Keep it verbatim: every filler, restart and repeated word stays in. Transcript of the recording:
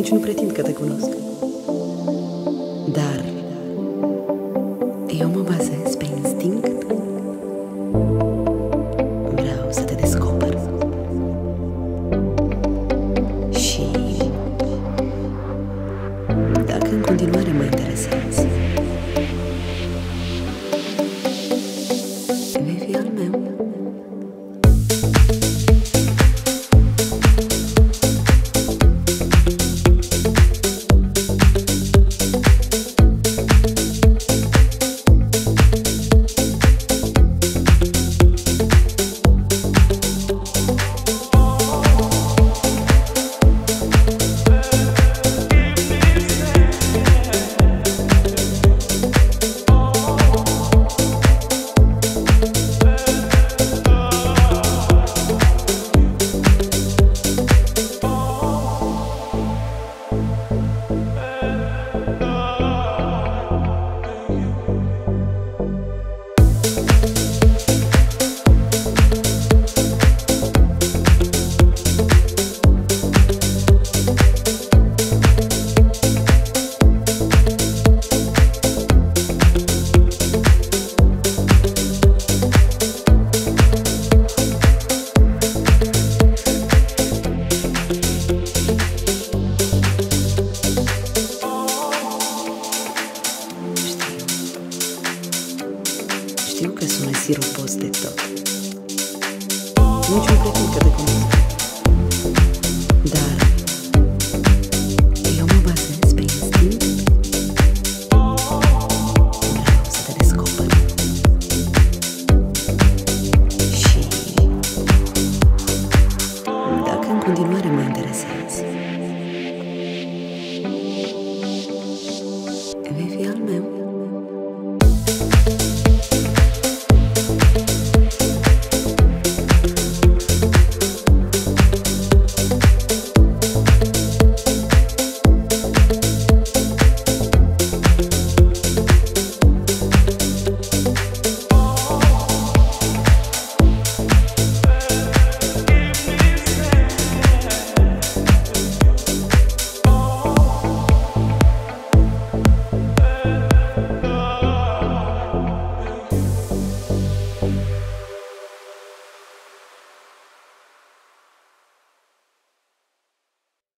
nici nu pretind că te cunosc. Dar eu mă bazez pe instinct. Vreau să te descoper. Și dacă în continuare mă interesezi, vei fi al meu. Știu că sună sirupos de tot. Nici nu pretind că te cunosc.